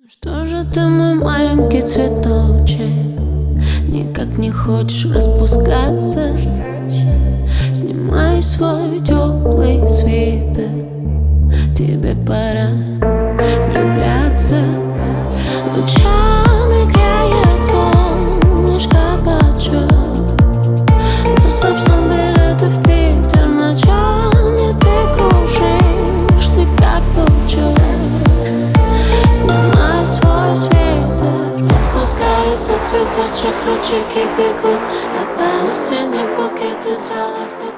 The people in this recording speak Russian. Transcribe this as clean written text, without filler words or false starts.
Что же ты, мой маленький цветочек, никак не хочешь распускаться? Снимай свой теплый свитер, тебе пора влюбляться. Лучами греет солнышко почет, но собственно билеты в Питер. Ночами ты кружишься, как волчок. Снимай свой свитер, распускается цветочек, ручейки бегут, а по осенний букет из галактик.